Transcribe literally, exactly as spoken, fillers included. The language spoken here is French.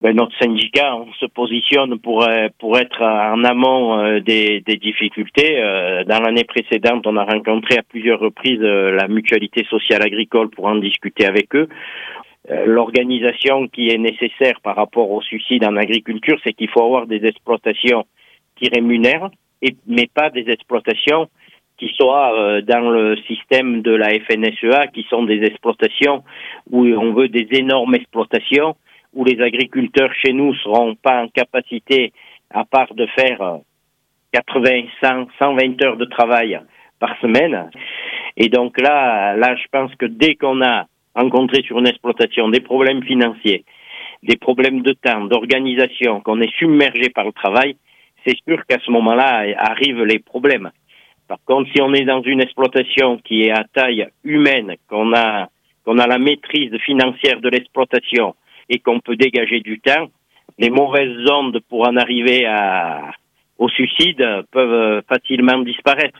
Ben, notre syndicat, on se positionne pour euh, pour être en amont euh, des, des difficultés. Euh, dans l'année précédente, on a rencontré à plusieurs reprises euh, la mutualité sociale agricole pour en discuter avec eux. Euh, l'organisation qui est nécessaire par rapport au suicide en agriculture, c'est qu'il faut avoir des exploitations qui rémunèrent, et, mais pas des exploitations qui soient euh, dans le système de la F N S E A, qui sont des exploitations où on veut des énormes exploitations, où les agriculteurs chez nous seront pas en capacité, à part de faire quatre-vingts, cent, cent vingt heures de travail par semaine. Et donc là, là, je pense que dès qu'on a rencontré sur une exploitation des problèmes financiers, des problèmes de temps, d'organisation, qu'on est submergé par le travail, c'est sûr qu'à ce moment-là arrivent les problèmes. Par contre, si on est dans une exploitation qui est à taille humaine, qu'on a, qu'on a la maîtrise financière de l'exploitation et qu'on peut dégager du temps, les mauvaises ondes pour en arriver à, au suicide peuvent facilement disparaître.